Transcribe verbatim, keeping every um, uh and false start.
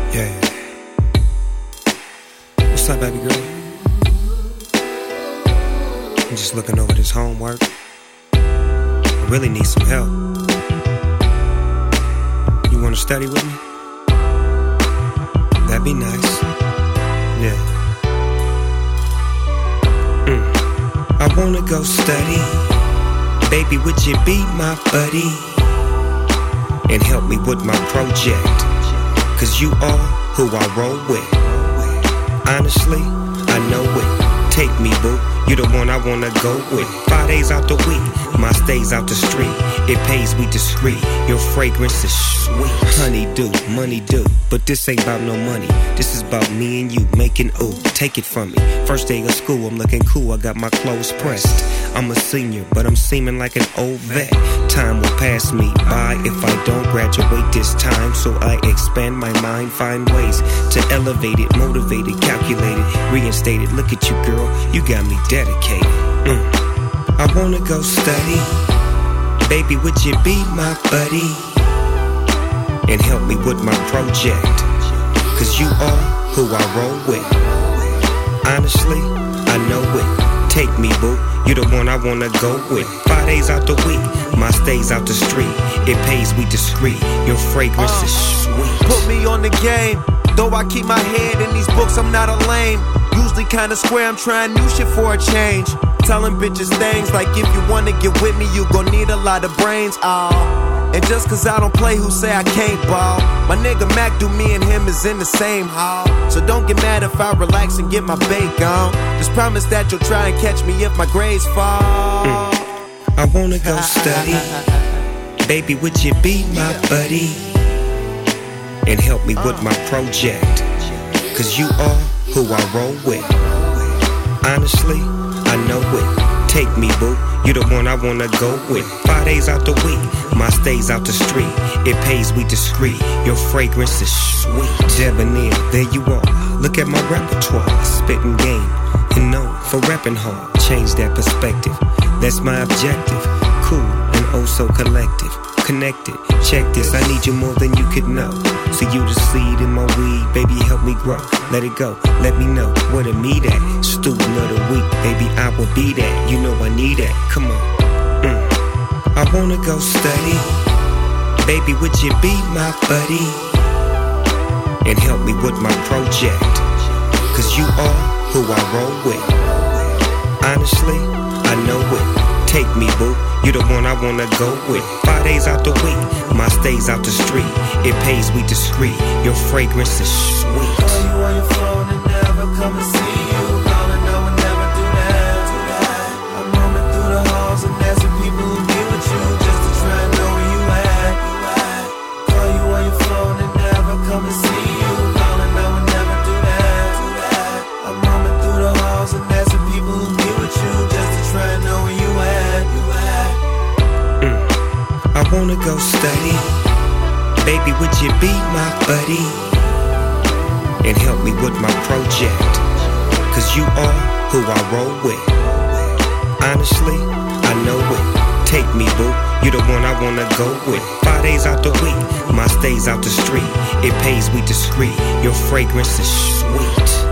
Yeah. What's up, baby girl? I'm just looking over this homework. I really need some help. You wanna study with me? That'd be nice. Yeah. Mm. I wanna go study. Baby, would you be my buddy? And help me with my project. Cause you are who I roll with. Honestly, I know it. Take me, boo. You the one I wanna go with. Five days out the week, my stays out the street. It pays we discreet. Your fragrance is sweet. Honey do, money do. But this ain't about no money. This is about me and you making ooh. Take it from me. First day of school, I'm looking cool. I got my clothes pressed. I'm a senior, but I'm seeming like an old vet. Time will pass me by if I don't graduate this time. So I expand my mind, find ways to elevate it, motivate it, calculate it, reinstate it. Look at you, girl, you got me dedicated. Mm. I wanna go study. Baby, would you be my buddy? And help me with my project. Cause you are who I roll with. Honestly, I know it. Take me, boo. You the one I wanna go with. Five days out the week, my stays out the street. It pays we discreet. Your fragrance uh, is sweet. Put me on the game. Though I keep my head in these books, I'm not a lame. Usually kinda square, I'm trying new shit for a change. Telling bitches things like if you wanna get with me, you gon' need a lot of brains, aww. And just cause I don't play, who say I can't ball? My nigga Mac do, me and him is in the same hall. So don't get mad if I relax and get my bake on. Just promise that you'll try and catch me if my grades fall. Mm. I wanna go study. Baby, would you be my buddy? And help me with my project. Cause you are who I roll with. Honestly, I know it. Take me, boo. You the one I wanna go with. Five days out the week, my stays out the street. It pays we discreet. Your fragrance is sweet. Debonair, there you are. Look at my repertoire. Spitting game and known for repping hard. Change that perspective. That's my objective. Cool and oh so collective. Connected. Check this, I need you more than you could know. So you the seed in my weed, baby, help me grow. Let it go, let me know where to meet at. Student of the week, baby, I will be that. You know I need that, come on. Mm. I wanna go study. Baby, would you be my buddy? And help me with my project. Cause you are who I roll with. Honestly, I know it. Take me, boo. You the one I wanna go with. Five days out the week, my stays out the street. It pays we discreet. Your fragrance is sweet. Call you on your phone and never come and see you. Gonna know and never do that. I'm roaming through the halls and asking people who be with you just to try and know where you at. Call you on your phone and never come and see you. Gonna know and never do that. I'm roaming through the halls and asking people who be with you just to try and know where you at. I wanna go study. Baby, would you be my buddy? And help me with my project. Cause you are who I roll with. Honestly, I know it. Take me, boo. You the one I wanna go with. Five days out the week, my stays out the street. It pays we discreet. Your fragrance is sweet.